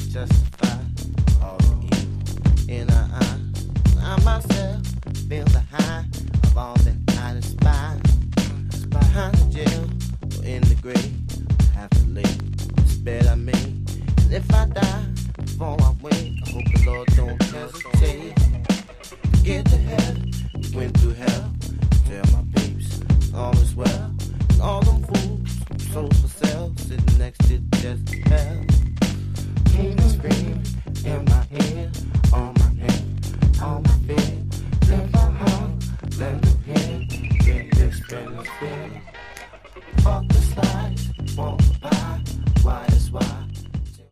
justify all the evil in her eye. I myself feel the high of all that I despise. Behind the jail or in the grave, I have to lay this bed I made. And if I die before I wake, I hope the Lord don't hesitate to get to heaven. We went through hell. Tell my peeps all is well. And all them fools sold for sale, sitting next to Jezebel. King scream in my ear, on my head, on my bed. Let my heart, let me hear, get this benefit.